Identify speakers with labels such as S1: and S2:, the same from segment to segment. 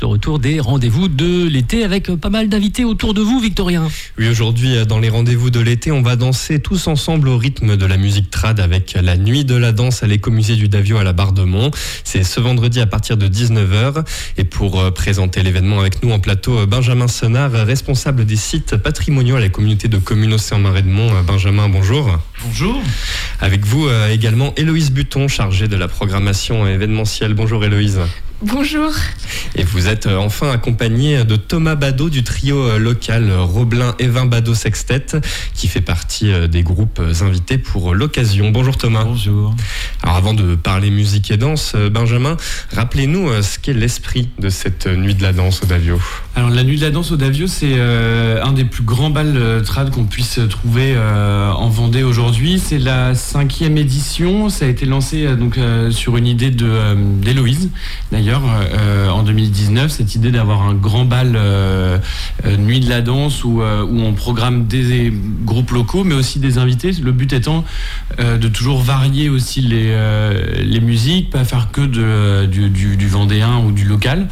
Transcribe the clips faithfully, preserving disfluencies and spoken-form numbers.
S1: le retour des rendez-vous de l'été avec pas mal d'invités autour de vous, Victorien.
S2: Oui, aujourd'hui, dans les rendez-vous de l'été, on va danser tous ensemble au rythme de la musique trad avec la nuit de la danse à l'écomusée du Davio à la Bardemont. C'est ce vendredi à partir de dix-neuf heures. Et pour présenter l'événement avec nous en plateau, Benjamin Senard, responsable des sites patrimoniaux à la communauté de communes Océan-Marais de Mont. Benjamin, bonjour.
S3: Bonjour.
S2: Avec vous également Héloïse Buton, chargée de la programmation événementielle. Bonjour Héloïse.
S4: Bonjour.
S2: Et vous êtes enfin accompagné de Thomas Badaud du trio local Roblin Evin Badaud Sextet qui fait partie des groupes invités pour l'occasion. Bonjour Thomas.
S3: Bonjour.
S2: Alors avant de parler musique et danse, Benjamin, rappelez-nous ce qu'est l'esprit de cette nuit de la danse au Davio.
S3: Alors la nuit de la danse au Davio, c'est euh, un des plus grands bals euh, trad qu'on puisse trouver euh, en Vendée aujourd'hui. C'est la cinquième édition. Ça a été lancé euh, donc euh, sur une idée de euh, d'Héloïse d'ailleurs. Euh, en deux mille dix-neuf, cette idée d'avoir un grand bal euh, euh, nuit de la danse où, euh, où on programme des groupes locaux mais aussi des invités, le but étant euh, de toujours varier aussi les, euh, les musiques, pas faire que de, du, du, du vendéen ou du local,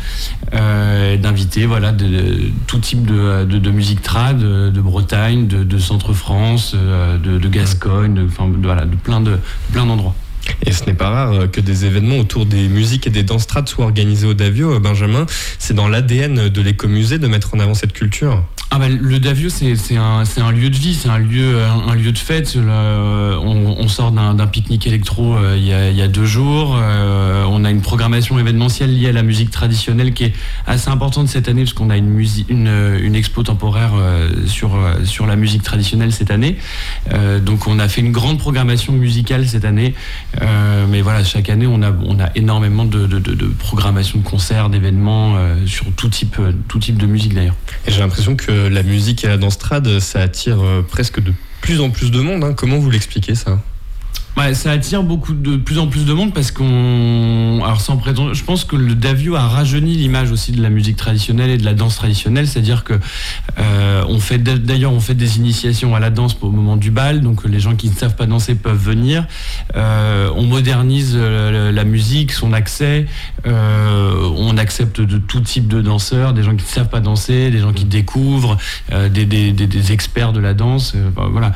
S3: euh, d'inviter voilà, de, de, tout type de, de, de musique trad, de, de Bretagne, de, de Centre-France, de, de Gascogne, de, enfin, de, voilà, de plein de, plein d'endroits.
S2: Et ce n'est pas rare que des événements autour des musiques et des danses trad soient organisés au Davio. Benjamin, c'est dans l'A D N de l'écomusée de mettre en avant cette culture.
S3: Ah bah, le Davio, c'est, c'est, un, c'est un lieu de vie, c'est un lieu, un, un lieu de fête. Le, on, on sort d'un, d'un pique-nique électro euh, il, y a, il y a deux jours. Euh, on a une programmation événementielle liée à la musique traditionnelle qui est assez importante cette année parce qu'on a une, musique, une, une expo temporaire euh, sur, euh, sur la musique traditionnelle cette année. Euh, donc on a fait une grande programmation musicale cette année. Euh, mais voilà, chaque année, on a, on a énormément de, de, de, de programmation de concerts, d'événements euh, sur tout type, tout type de musique d'ailleurs.
S2: Et j'ai l'impression que la musique et la danse trad, ça attire presque de plus en plus de monde. Hein. Comment vous l'expliquez ça ?
S3: Ouais, ça attire beaucoup de plus en plus de monde parce qu'on, alors sans prétendre, je pense que le Davio a rajeuni l'image aussi de la musique traditionnelle et de la danse traditionnelle, c'est-à-dire que euh, on fait d'ailleurs on fait des initiations à la danse au moment du bal, donc les gens qui ne savent pas danser peuvent venir. Euh, on modernise la, la musique, son accès, euh, on accepte de tout type de danseurs, des gens qui ne savent pas danser, des gens qui découvrent, euh, des, des, des, des experts de la danse. Euh, voilà,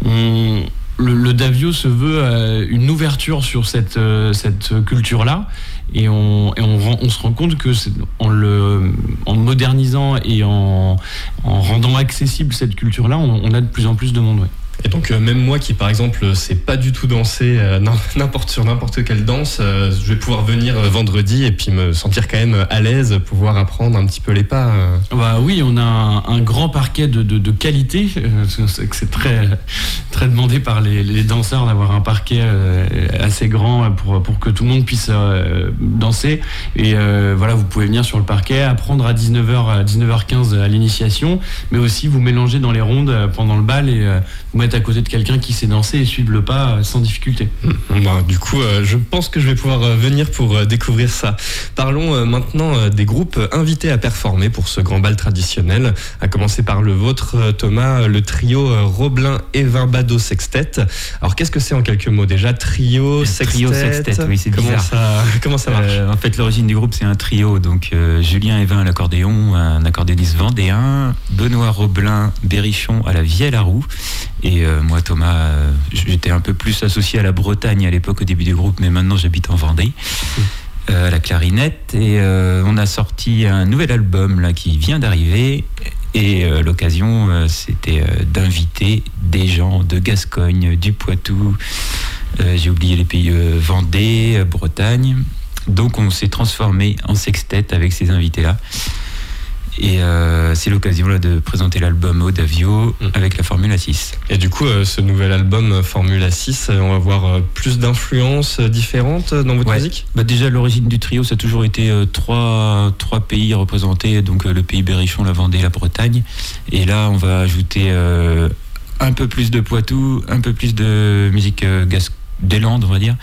S3: on Le, le Davio se veut euh, une ouverture sur cette, euh, cette culture-là et, on, et on, rend, on se rend compte que c'est, en, le, en modernisant et en, en rendant accessible cette culture-là, on, on a de plus en plus de monde. Ouais.
S2: Et donc euh, même moi qui par exemple sais pas du tout danser euh, n'importe sur n'importe quelle danse, euh, je vais pouvoir venir euh, vendredi et puis me sentir quand même à l'aise, pouvoir apprendre un petit peu les pas. Euh.
S3: Bah oui, on a un, un grand parquet de, de, de qualité. Euh, c'est, c'est très très demandé par les, les danseurs d'avoir un parquet euh, assez grand pour pour que tout le monde puisse euh, danser. Et euh, voilà, vous pouvez venir sur le parquet, apprendre à dix-neuf heures à dix-neuf heures quinze à l'initiation, mais aussi vous mélanger dans les rondes pendant le bal et euh, vous mettre à côté de quelqu'un qui sait danser et suivre le pas sans difficulté.
S2: Bah, du coup, euh, je pense que je vais pouvoir euh, venir pour euh, découvrir ça. Parlons euh, maintenant euh, des groupes invités à performer pour ce grand bal traditionnel. À commencer par le vôtre, euh, Thomas, le trio euh, Roblin Evin Badaud Sextet. Alors, qu'est-ce que c'est en quelques mots déjà ? Trio, sextet.
S5: Trio sextet, oui, c'est
S2: comment
S5: bizarre.
S2: Ça, comment ça marche ?
S5: euh, En fait, l'origine du groupe, c'est un trio. Donc, euh, Julien Evin à l'accordéon, un accordéoniste vendéen, Benoît Roblin Berrichon à la vielle à roue. Et euh, moi, Thomas, euh, j'étais un peu plus associé à la Bretagne à l'époque, au début du groupe, mais maintenant j'habite en Vendée, euh, à la clarinette. Et euh, on a sorti un nouvel album là, qui vient d'arriver. Et euh, l'occasion, euh, c'était euh, d'inviter des gens de Gascogne, du Poitou, euh, j'ai oublié les pays, euh, Vendée, euh, Bretagne. Donc on s'est transformé en sextet avec ces invités-là. Et euh, c'est l'occasion là, de présenter l'album au Davio mmh. avec la Formule six.
S2: Et du coup, euh, ce nouvel album Formule six, on va voir euh, plus d'influences différentes dans votre
S5: ouais.
S2: musique ?
S5: Bah déjà, l'origine du trio, ça a toujours été euh, trois, trois pays représentés, donc euh, le pays Berrichon, la Vendée, la Bretagne. Et là, on va ajouter euh, un peu plus de Poitou, un peu plus de musique euh, gas- des Landes, on va dire.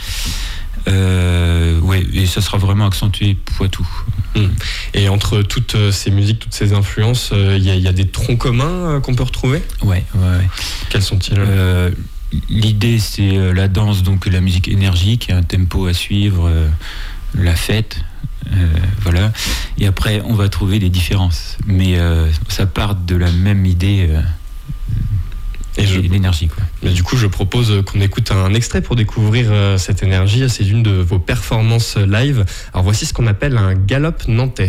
S5: Euh, ouais, et ça sera vraiment accentué Poitou.
S2: Mmh. Et entre toutes ces musiques, toutes ces influences, il euh, y, y a des troncs communs euh, qu'on peut retrouver ?
S5: Ouais, ouais, ouais.
S2: Quels sont-ils ?
S5: euh, L'idée, c'est la danse, donc la musique énergique, un tempo à suivre, euh, la fête, Euh, voilà. Et après, on va trouver des différences. Mais euh, ça part de la même idée. Euh,
S2: Et je...
S5: l'énergie, quoi.
S2: Mais du coup, je propose qu'on écoute un extrait pour découvrir euh, cette énergie. C'est une de vos performances live. Alors voici ce qu'on appelle un galop nantais.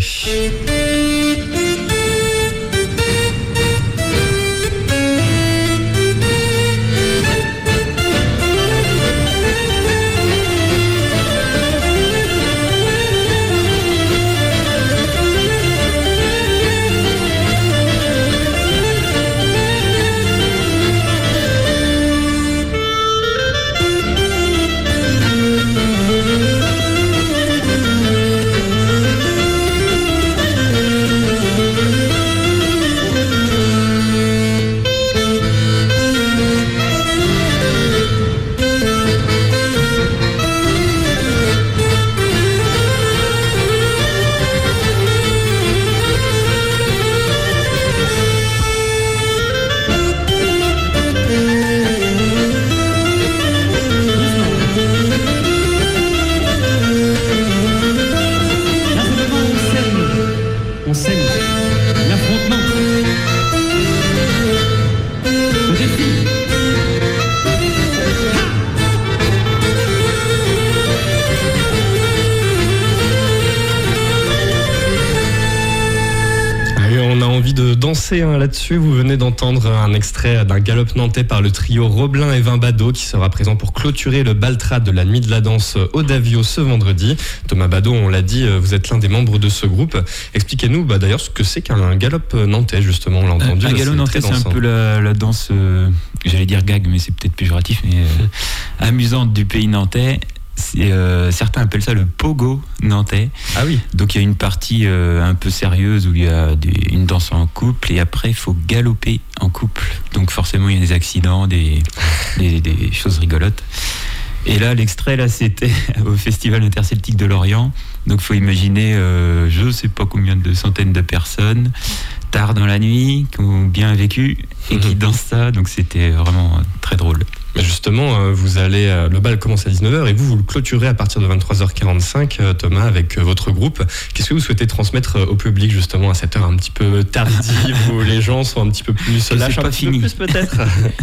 S2: Danser hein, là-dessus, vous venez d'entendre un extrait d'un galop nantais par le trio Roblin et Vin Bado qui sera présent pour clôturer le bal trad de la nuit de la danse au Davio ce vendredi. Thomas Bado, on l'a dit, vous êtes l'un des membres de ce groupe. Expliquez-nous bah, d'ailleurs ce que c'est qu'un galop nantais, justement, on l'a entendu.
S5: Un
S2: là,
S5: galop
S2: c'est
S5: nantais, c'est un peu la, la danse, euh, j'allais dire gag, mais c'est peut-être péjoratif, mais euh, amusante du pays nantais. C'est, euh, certains appellent ça le pogo nantais.
S2: Ah oui.
S5: Donc il y a une partie euh, un peu sérieuse où il y a des, une danse en couple et après il faut galoper en couple. Donc forcément il y a des accidents, des, des, des choses rigolotes. Et là l'extrait là c'était au Festival interceltique de Lorient. Donc il faut imaginer euh, je sais pas combien de centaines de personnes tard dans la nuit qui ont bien vécu et qui dansent ça. Donc c'était vraiment très drôle.
S2: Mais justement, vous allez, le bal commence à dix-neuf heures et vous, vous le clôturez à partir de vingt-trois heures quarante-cinq, Thomas, avec votre groupe. Qu'est-ce que vous souhaitez transmettre au public, justement, à cette heure un petit peu tardive où les gens sont un petit peu plus lâches, un
S5: pas
S2: petit
S5: fini.
S2: peu plus peut-être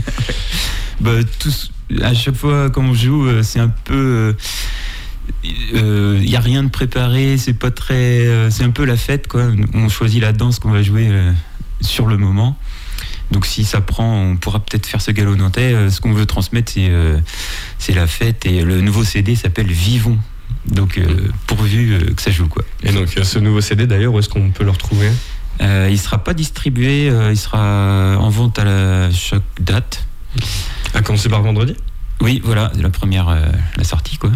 S5: bah, tous, à chaque fois quand on joue, c'est un peu... Il euh, n'y a rien de préparé, c'est pas très... Euh, c'est un peu la fête, quoi. On choisit la danse qu'on va jouer euh, sur le moment. Donc si ça prend, on pourra peut-être faire ce galop nantais. Euh, ce qu'on veut transmettre, c'est, euh, c'est la fête. Et le nouveau C D s'appelle Vivons. Donc euh, pourvu euh, que ça joue, quoi.
S2: Et donc ce nouveau C D, d'ailleurs, où est-ce qu'on peut le retrouver ?
S5: euh, Il ne sera pas distribué, euh, il sera en vente à la, chaque date.
S2: À commencer par vendredi ?
S5: Oui, voilà, c'est la première, euh, la sortie, quoi.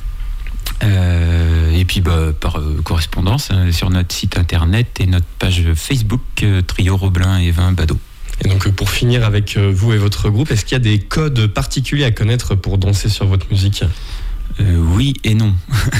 S5: Euh, et puis bah, par euh, correspondance euh, sur notre site internet et notre page Facebook euh, Trio Roblin et Vin Bado.
S2: Et donc pour finir avec vous et votre groupe, est-ce qu'il y a des codes particuliers à connaître pour danser sur votre musique ?
S5: euh, Oui et non.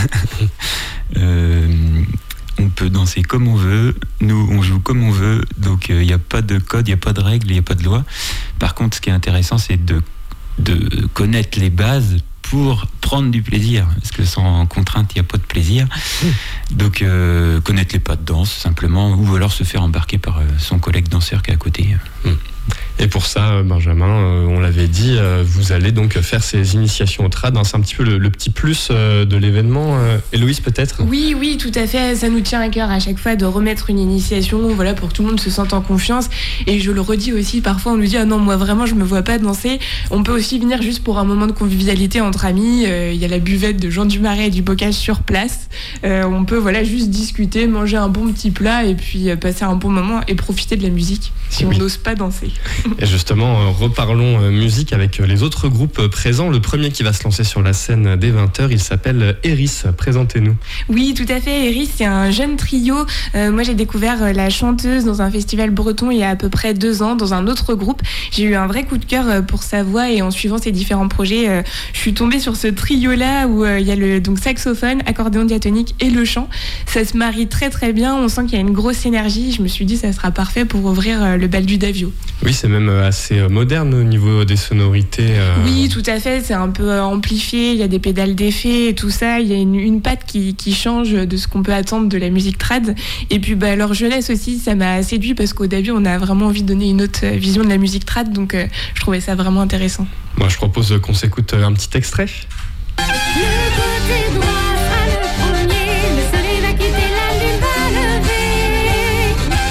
S5: euh, on peut danser comme on veut, nous on joue comme on veut, donc il euh, n'y a pas de code, il n'y a pas de règles, il n'y a pas de loi. Par contre, ce qui est intéressant, c'est de, de connaître les bases pour prendre du plaisir, parce que sans contrainte, il n'y a pas de plaisir. Mmh. Donc, euh, connaître les pas de danse, simplement, ou alors se faire embarquer par euh, son collègue danseur qui est à côté.
S2: Mmh. Et pour ça, Benjamin, euh, on l'avait dit, euh, vous allez donc faire ces initiations au trad. Hein, c'est un petit peu le, le petit plus euh, de l'événement. Euh, Héloïse, peut-être ?
S4: Oui, oui, tout à fait. Ça nous tient à cœur à chaque fois de remettre une initiation, voilà, pour que tout le monde se sente en confiance. Et je le redis aussi, parfois on nous dit « Ah non, moi vraiment, je me vois pas danser ». On peut aussi venir juste pour un moment de convivialité entre amis. Il euh, y a la buvette de Jean Dumaret et du Bocage sur place. Euh, on peut voilà, juste discuter, manger un bon petit plat et puis euh, passer un bon moment et profiter de la musique si
S2: oui.
S4: on n'ose pas danser.
S2: Et justement, reparlons musique avec les autres groupes présents. Le premier qui va se lancer sur la scène dès vingt heures, il s'appelle Eris. Présentez-nous.
S4: Oui, tout à fait. Eris, c'est un jeune trio. Euh, moi, j'ai découvert la chanteuse dans un festival breton il y a à peu près deux ans, dans un autre groupe. J'ai eu un vrai coup de cœur pour sa voix et en suivant ses différents projets, euh, je suis tombée sur ce trio-là où euh, il y a le donc, saxophone, accordéon diatonique et le chant. Ça se marie très très bien. On sent qu'il y a une grosse énergie. Je me suis dit, ça sera parfait pour ouvrir euh, le bal du Davio.
S2: Oui, c'est même assez moderne au niveau des sonorités. Euh...
S4: Oui, tout à fait. C'est un peu amplifié. Il y a des pédales d'effet et tout ça. Il y a une, une patte qui, qui change de ce qu'on peut attendre de la musique trad. Et puis, bah, leur jeunesse aussi, ça m'a séduit parce qu'au début, on a vraiment envie de donner une autre vision de la musique trad. Donc, euh, je trouvais ça vraiment intéressant.
S2: Moi, je propose qu'on s'écoute un petit extrait.
S6: Le côté droit sera le premier. Le soleil va quitter la lune va lever.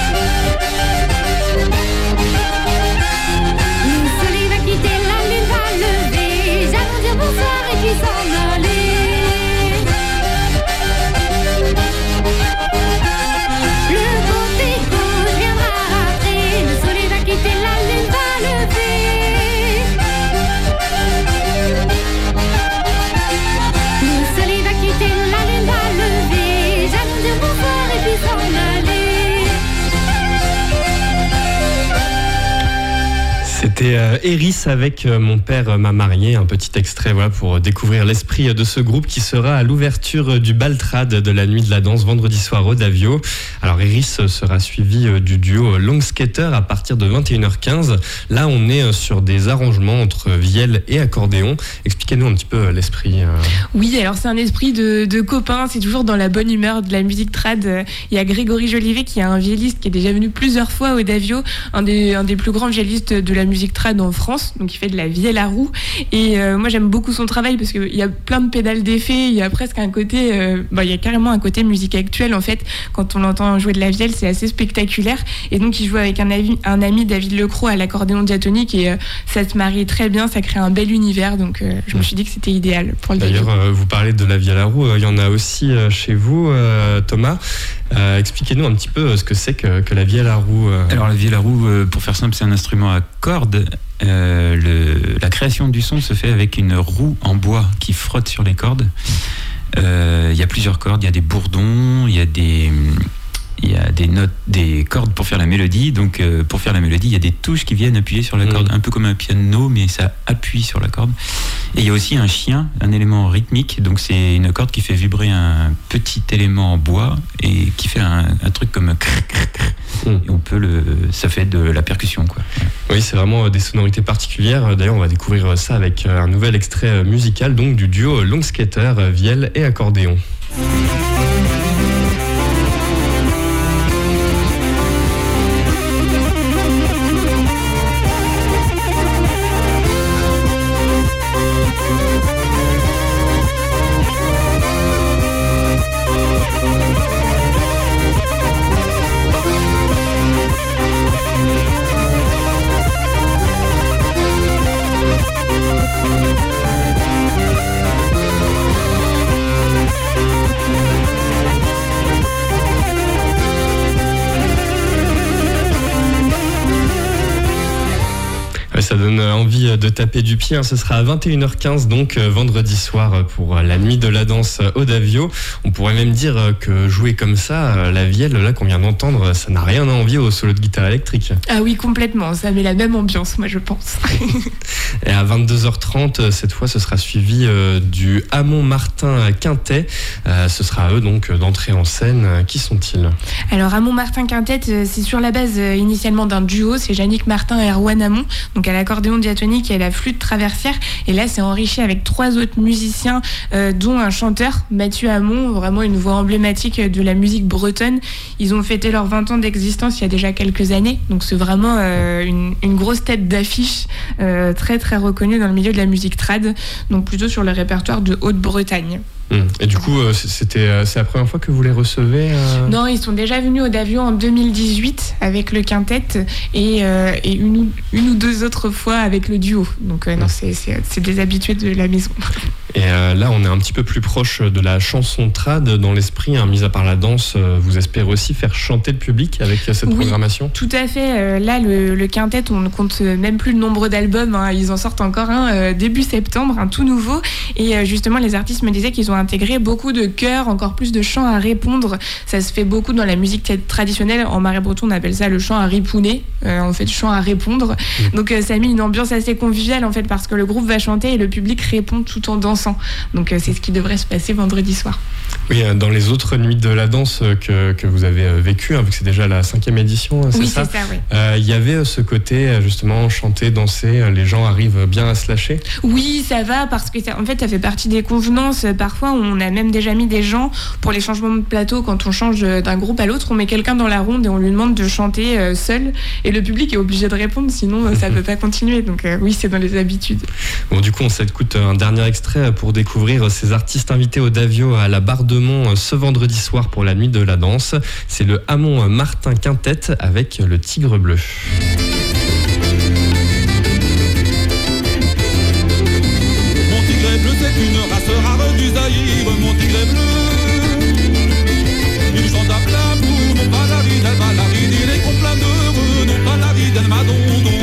S6: Le soleil va quitter la lune va lever. J'allons dire bonsoir et puis s'en aller. Le côté gauche viendra après. Le soleil va quitter la lune va lever. Le soleil va quitter la lune va lever. J'allons dire bonsoir et puis s'en aller.
S2: C'était euh, Eris avec euh, Mon père m'a marié, un petit extrait voilà, pour découvrir l'esprit de ce groupe qui sera à l'ouverture du bal trad de la nuit de la danse vendredi soir au Davio. Alors Eris sera suivi euh, du duo Long Skater à partir de vingt et une heures quinze. Là on est euh, sur des arrangements entre vielle et accordéon. Expliquez-nous un petit peu euh, l'esprit. Euh...
S4: Oui, alors c'est un esprit de, de copains, c'est toujours dans la bonne humeur de la musique trad. Il y a Grégory Jolivet qui est un vielliste qui est déjà venu plusieurs fois au Davio, un des, un des plus grands viellistes de la musique trad en France, donc il fait de la vielle à roue. Et euh, moi j'aime beaucoup son travail parce qu'il y a plein de pédales d'effet, il y a presque un côté, euh, bah, il y a carrément un côté musique actuelle en fait. Quand on l'entend jouer de la vielle, c'est assez spectaculaire. Et donc il joue avec un, avi, un ami, David Lecroc, à l'accordéon diatonique et euh, ça se marie très bien, ça crée un bel univers. Donc euh, je me suis dit que c'était idéal pour le
S2: D'ailleurs, euh, vous parlez de la vielle à roue, il euh, y en a aussi euh, chez vous, euh, Thomas. Euh, expliquez-nous un petit peu euh, ce que c'est que, que la vielle à roue. Euh...
S5: Alors la vielle à roue, euh, pour faire simple, c'est un instrument à cordes. Euh, le, la création du son se fait avec une roue en bois qui frotte sur les cordes. Il euh, y a plusieurs cordes, il y a des bourdons, il y a des... Il y a des notes, des cordes pour faire la mélodie. Donc, euh, pour faire la mélodie, il y a des touches qui viennent appuyer sur la corde, mmh. un peu comme un piano, mais ça appuie sur la corde. Et il y a aussi un chien, un élément rythmique. Donc, c'est une corde qui fait vibrer un petit élément en bois et qui fait un, un truc comme un crrr, crrr, crrr. Mmh. Et on peut le, ça fait de la percussion, quoi.
S2: Oui, c'est vraiment des sonorités particulières. D'ailleurs, on va découvrir ça avec un nouvel extrait musical, donc du duo Long Skater, vielle et accordéon. Ça donne envie de taper du pied. Ce sera à vingt et une heures quinze, donc vendredi soir pour la nuit de la danse au Davio. On pourrait même dire que jouer comme ça, la vielle là qu'on vient d'entendre, ça n'a rien à envier au solo de guitare électrique.
S4: Ah oui, complètement. Ça met la même ambiance, moi je pense.
S2: Et à vingt-deux heures trente, cette fois, ce sera suivi du Hamon Martin Quintet. Ce sera à eux donc d'entrer en scène. Qui sont-ils ?
S4: Alors Hamon Martin Quintet, c'est sur la base initialement d'un duo. C'est Yannick Martin et Erwan Hamon. Donc à l'accordéon diatonique et à la flûte traversière. Et là, c'est enrichi avec trois autres musiciens, euh, dont un chanteur, Mathieu Hamon, vraiment une voix emblématique de la musique bretonne. Ils ont fêté leurs vingt ans d'existence il y a déjà quelques années. Donc c'est vraiment euh, une, une grosse tête d'affiche, euh, très très reconnue dans le milieu de la musique trad. Donc plutôt sur le répertoire de Haute-Bretagne.
S2: Et du coup, c'était, c'est la première fois que vous les recevez euh...
S4: Non, ils sont déjà venus au Davio en deux mille dix-huit avec le quintet et, euh, et une, ou, une ou deux autres fois avec le duo. Donc euh, non, c'est, c'est, c'est des habitués de la maison.
S2: Et euh, là, on est un petit peu plus proche de la chanson trad dans l'esprit, hein, mis à part la danse. Vous espérez aussi faire chanter le public avec cette
S4: oui,
S2: programmation ?
S4: Tout à fait. Euh, là, le, le quintet, on ne compte même plus le nombre d'albums. Hein. Ils en sortent encore un euh, début septembre, un tout nouveau. Et euh, justement, les artistes me disaient qu'ils ont intégré beaucoup de chœurs, encore plus de chants à répondre. Ça se fait beaucoup dans la musique traditionnelle. En marais-breton, on appelle ça le chant à ripouner. Euh, en fait, chant à répondre. Mmh. Donc, euh, ça a mis une ambiance assez conviviale, en fait, parce que le groupe va chanter et le public répond tout en dansant. dansant. Donc euh, c'est ce qui devrait se passer vendredi soir.
S2: Oui, dans les autres nuits de la danse que, que vous avez vécues, hein, vu que c'est déjà la cinquième édition, c'est
S4: oui,
S2: ça,
S4: c'est ça, oui.
S2: Euh, il y avait ce côté, justement, chanter, danser, les gens arrivent bien à se lâcher?
S4: Oui, ça va, parce que ça, en fait, ça fait partie des convenances. Parfois, on a même déjà mis des gens pour les changements de plateau. Quand on change d'un groupe à l'autre, on met quelqu'un dans la ronde et on lui demande de chanter seul. Et le public est obligé de répondre, sinon ça ne peut pas continuer. Donc euh, oui, c'est dans les habitudes.
S2: Bon, du coup, on s'écoute un dernier extrait pour découvrir ces artistes invités au Davio à la Bardemont ce vendredi soir pour la nuit de la danse. C'est le Hamon Martin Quintet avec le Tigre Bleu.
S7: Mon tigre bleu, c'est une race rare du Zaïre. Mon tigre bleu, il chante à plein bout. Non pas la vie d'El Malaride, il est plein d'heureux. Non pas la vie d'El Madondon.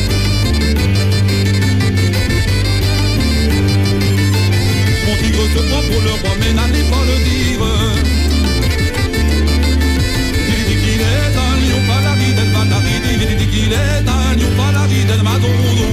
S7: Mon tigre se prend pour le roi, mais n'allez pas le dire. Il dit qu'il est un lion, pas la vie d'El Malaride. Il dit qu'il est un lion, pas la vie d'El Madondon.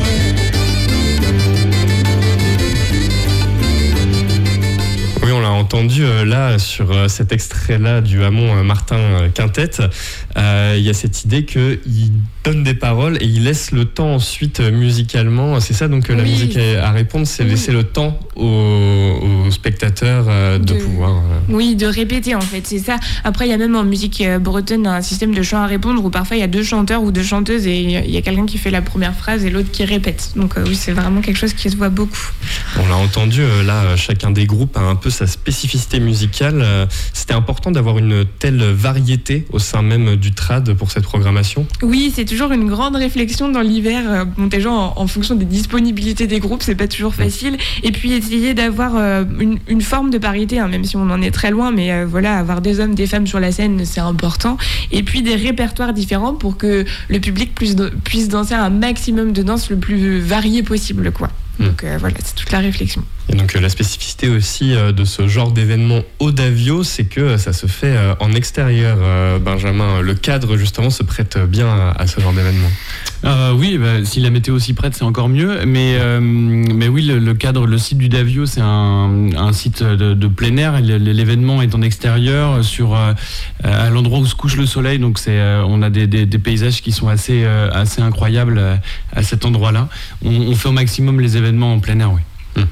S2: Oui, on l'a entendu euh, là sur euh, cet extrait-là du Hamon euh, Martin euh, Quintet. Euh, il y a cette idée qu'il donne des paroles et il laisse le temps ensuite euh, musicalement. C'est ça, donc euh, la
S4: Oui.
S2: musique à répondre, c'est
S4: Oui.
S2: laisser le temps aux, aux spectateurs euh, de,
S4: De-
S2: pouvoir... euh,
S4: Oui, de répéter en fait, c'est ça. Après, il y a même en musique euh, bretonne un système de chant à répondre où parfois il y a deux chanteurs ou deux chanteuses et il y a quelqu'un qui fait la première phrase et l'autre qui répète. Donc euh, oui, c'est vraiment quelque chose qui se voit beaucoup.
S2: On l'a entendu, euh, là, euh, chacun des groupes a un peu sa spécificité musicale. Euh, C'était important d'avoir une telle variété au sein même du trad pour cette programmation?
S4: Oui, c'est toujours une grande réflexion dans l'hiver. euh, Bon, déjà en, en fonction des disponibilités des groupes, c'est pas toujours facile. Et puis essayer d'avoir euh, une, une forme de parité, hein, même si on en est très loin, mais euh, voilà, avoir des hommes, des femmes sur la scène, c'est important. Et puis des répertoires différents pour que le public puisse, puisse danser un maximum de danse le plus varié possible, quoi. Donc euh, voilà, c'est toute la réflexion.
S2: Et donc euh, la spécificité aussi euh, de ce genre d'événement au Davio, c'est que euh, ça se fait euh, en extérieur. Euh, Benjamin, le cadre justement se prête bien à, à ce genre d'événement.
S3: Euh, oui, bah, si la météo s'y prête, c'est encore mieux. Mais, euh, mais oui, le, le cadre, le site du Davio, c'est un, un site de, de plein air. L'événement est en extérieur, sur, euh, à l'endroit où se couche le soleil. Donc c'est, euh, on a des, des, des paysages qui sont assez, euh, assez incroyables à, à cet endroit-là. On, on fait au maximum les événements en plein air, oui.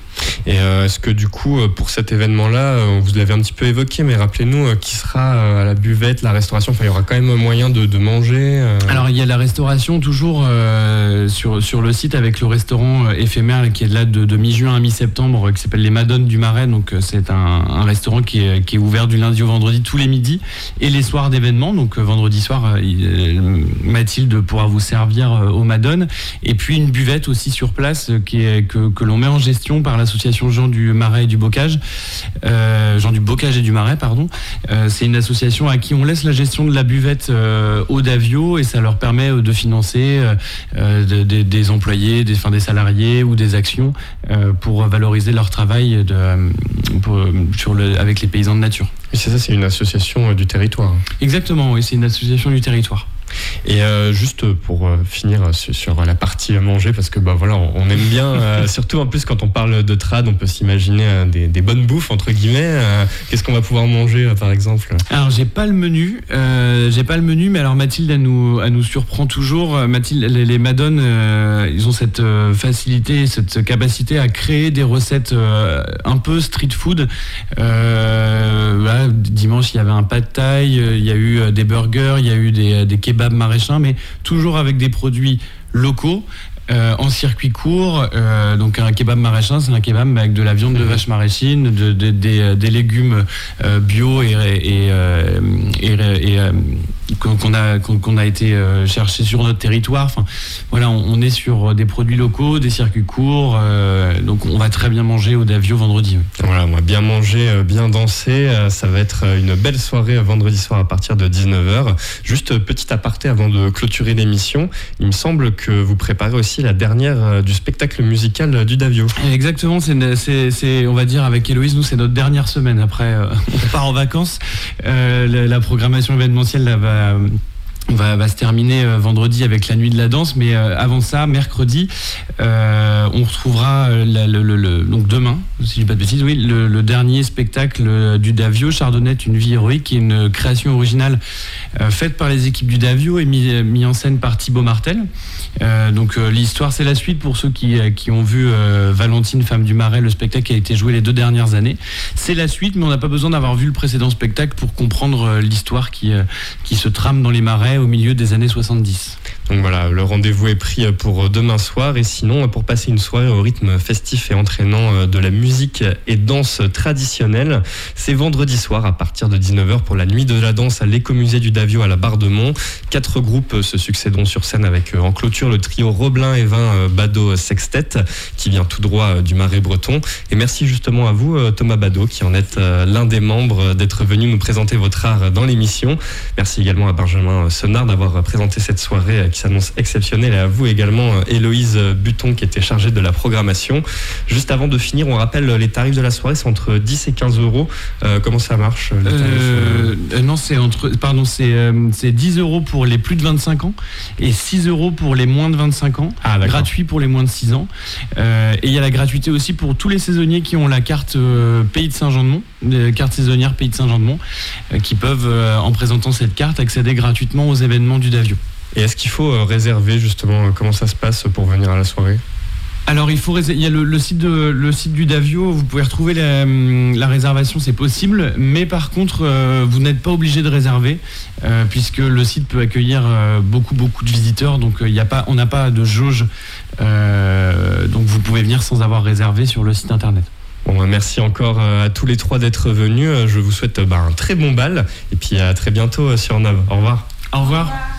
S2: Et euh, est-ce que du coup, euh, pour cet événement-là, euh, vous l'avez un petit peu évoqué, mais rappelez-nous euh, qui sera euh, à la buvette, la restauration. Enfin, il y aura quand même moyen de, de manger. euh.
S3: Alors il y a la restauration toujours euh, sur, sur le site avec le restaurant euh, éphémère qui est là de, de mi-juin à mi-septembre, euh, qui s'appelle les Madones du Marais. Donc euh, c'est un, un restaurant qui est, qui est ouvert du lundi au vendredi tous les midis et les soirs d'événements. Donc euh, vendredi soir, euh, il- euh, Mathilde pourra vous servir euh, aux Madones. Et puis une buvette aussi sur place euh, qui est, que, que l'on met en gestion par l'association Jean du Marais et du Bocage. Euh, Jean du Bocage et du Marais, pardon. Euh, c'est une association à qui on laisse la gestion de la buvette euh, au Davio et ça leur permet euh, de financer euh, euh, de- de- des employés, des, enfin, des salariés ou des actions euh, pour valoriser leur travail de, euh, pour, euh, sur le, avec les paysans de nature.
S2: Oui, c'est ça, c'est une association euh, du territoire.
S3: Exactement, oui, c'est une association du territoire.
S2: Et euh, juste pour euh, finir sur, sur la partie manger, parce que bah voilà, on, on aime bien, euh, surtout en plus quand on parle de trad, on peut s'imaginer euh, des, des bonnes bouffes entre guillemets. Euh, Qu'est-ce qu'on va pouvoir manger euh, par exemple?
S3: Alors j'ai pas le menu, euh, j'ai pas le menu, mais alors Mathilde elle nous, elle nous surprend toujours. Euh, Mathilde, les, les Madones, euh, ils ont cette euh, facilité, cette capacité à créer des recettes euh, un peu street food. Euh, voilà, dimanche il y avait un pad thai, euh, il y a eu euh, des burgers, il y a eu des, des kebabs maraîchins, mais toujours avec des produits locaux. Euh, en circuit court, euh, donc un kebab maraîchin, c'est un kebab avec de la viande de vache maraîchine, de, de- des, des légumes euh, bio et, et, euh, et, et, euh, qu'on qu'on a, qu'on qu'on a été euh, chercher sur notre territoire. Enfin, voilà, on, on est sur des produits locaux, des circuits courts, euh, donc on va très bien manger au Davio vendredi. Oui.
S2: Voilà, on va bien manger, euh, bien danser. euh, Ça va être euh, une belle soirée euh, vendredi soir à partir de dix-neuf heures. Juste euh, petit aparté avant de clôturer l'émission. Il me semble que vous préparez aussi la dernière euh, du spectacle musical euh, du Davio.
S3: Exactement, c'est, c'est, c'est, on va dire avec Héloïse, nous c'est notre dernière semaine. Après, euh, on part en vacances. Euh, la, la programmation événementielle là, va, On va, va se terminer euh, vendredi avec la nuit de la danse, mais euh, avant ça, mercredi, euh, on retrouvera euh, la, le, le, le, donc demain, si je dis pas de bêtises, oui, le, le dernier spectacle euh, du Davio, Chardonnette, une vie héroïque, qui est une création originale euh, faite par les équipes du Davio et mis, mis en scène par Thibaut Martel. Euh, donc euh, l'histoire, c'est la suite pour ceux qui, euh, qui ont vu euh, Valentine, femme du Marais, le spectacle qui a été joué les deux dernières années. C'est la suite, mais on n'a pas besoin d'avoir vu le précédent spectacle pour comprendre euh, l'histoire qui, euh, qui se trame dans les marais au milieu des années soixante-dix.
S2: Donc voilà, le rendez-vous est pris pour demain soir et sinon pour passer une soirée au rythme festif et entraînant de la musique et danse traditionnelle, c'est vendredi soir à partir de dix-neuf heures pour la nuit de la danse à l'écomusée du Davio à la Bardemont. Quatre groupes se succéderont sur scène avec en clôture le trio Roblin et Vin Bado Sextet qui vient tout droit du Marais breton. Et merci justement à vous Thomas Bado qui en êtes l'un des membres d'être venu nous présenter votre art dans l'émission. Merci également à Benjamin Senard d'avoir présenté cette soirée qui s'annonce exceptionnelle et à vous également Héloïse Buton qui était chargée de la programmation. Juste avant de finir, on rappelle les tarifs de la soirée, c'est entre dix et quinze euros. Euh, comment ça marche les tarifs
S3: euh, euh, Non, c'est entre, pardon, c'est, euh, c'est dix euros pour les plus de vingt-cinq ans et six euros pour les moins de vingt-cinq ans.
S2: Ah,
S3: gratuit pour les moins de six ans. Euh, et il y a la gratuité aussi pour tous les saisonniers qui ont la carte euh, Pays de Saint-Jean-de-Mont, euh, carte saisonnière Pays de Saint-Jean-de-Mont, euh, qui peuvent, euh, en présentant cette carte, accéder gratuitement aux événements du Davio.
S2: Et est-ce qu'il faut euh, réserver justement euh, comment ça se passe pour venir à la soirée ?
S3: Alors il faut il y a le, le site de le site du Davio, vous pouvez retrouver la, la réservation, c'est possible, mais par contre euh, vous n'êtes pas obligé de réserver euh, puisque le site peut accueillir euh, beaucoup beaucoup de visiteurs, donc il euh, y a pas on n'a pas de jauge, euh, donc vous pouvez venir sans avoir réservé sur le site internet.
S2: Bon, merci encore à tous les trois d'être venus. Je vous souhaite bah, un très bon bal et puis à très bientôt sur Nov. Au revoir.
S3: Au revoir.